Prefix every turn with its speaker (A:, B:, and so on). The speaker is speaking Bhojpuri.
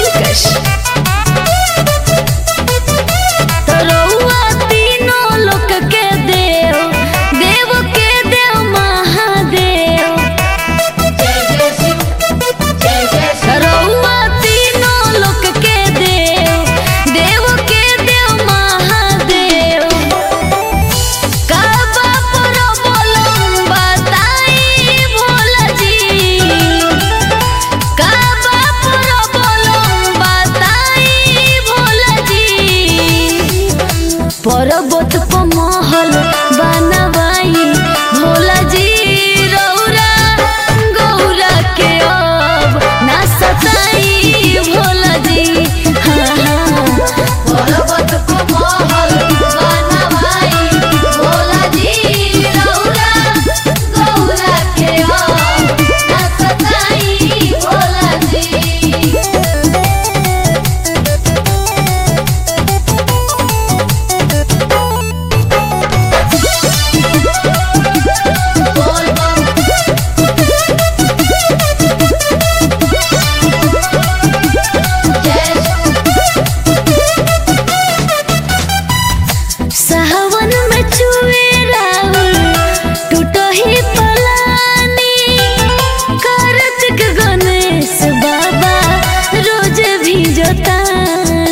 A: दिलकश। तो रउआ तीनों लोक के देव, देव के देव महादेव। रउआ तीनों लोक के देव, देव के देव महादेव। काबा पर बोलम बताई भोला जी, काबा पर बोलम बताई भोला जी। पर्वत पर महल बनवाई भोला जी, रौरा गौरा के अब ना सताई भोला जी। हाँ हाँ, पर्वत पर महल बनवाई भोला जी, रौरा गौरा के अब ना सताई भोला जी। सावन में चुए राउर टूटही पलानी, कार्तिक गणेश बाबा रोज भी जोतानी।